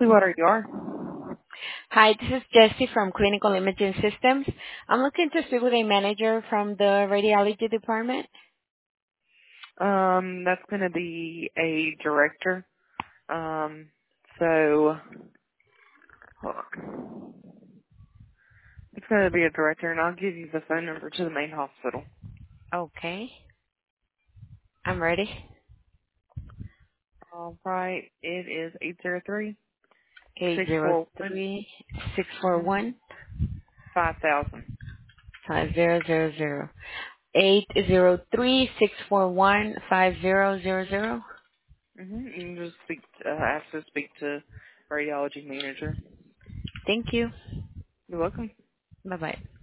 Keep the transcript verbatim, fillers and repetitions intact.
Clearwater, you are. Hi, this is Jessie from Clinical Imaging Systems. I'm looking to speak with a manager from the radiology department. Um, that's going to be a director. Um, so, hold on. It's going to be a director, and I'll give you the phone number to the main hospital. Okay, I'm ready. All right. It is eight zero three Eight six zero four one three six four one five thousand. five zero zero zero. Eight zero three six four one five zero zero zero. Mm-hmm. You can just speak, uh, ask to speak to radiology manager. Thank you. You're welcome. Bye bye.